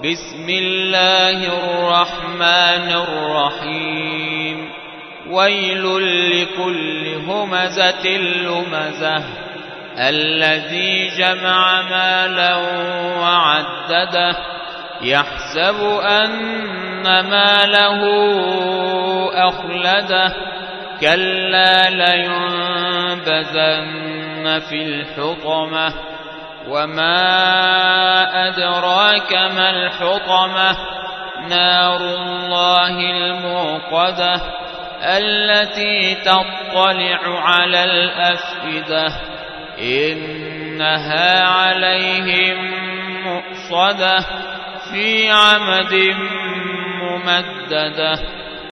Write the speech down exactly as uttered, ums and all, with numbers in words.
بسم الله الرحمن الرحيم ويل لكل همزة لمزة الذي جمع مالا وعدده يحسب أن ماله أخلده كلا لينبذن في الحطمة وما أدراك ما الحطمة نار الله الموقدة التي تطلع على الأفئدة إنها عليهم مؤصدة في عمد ممددة.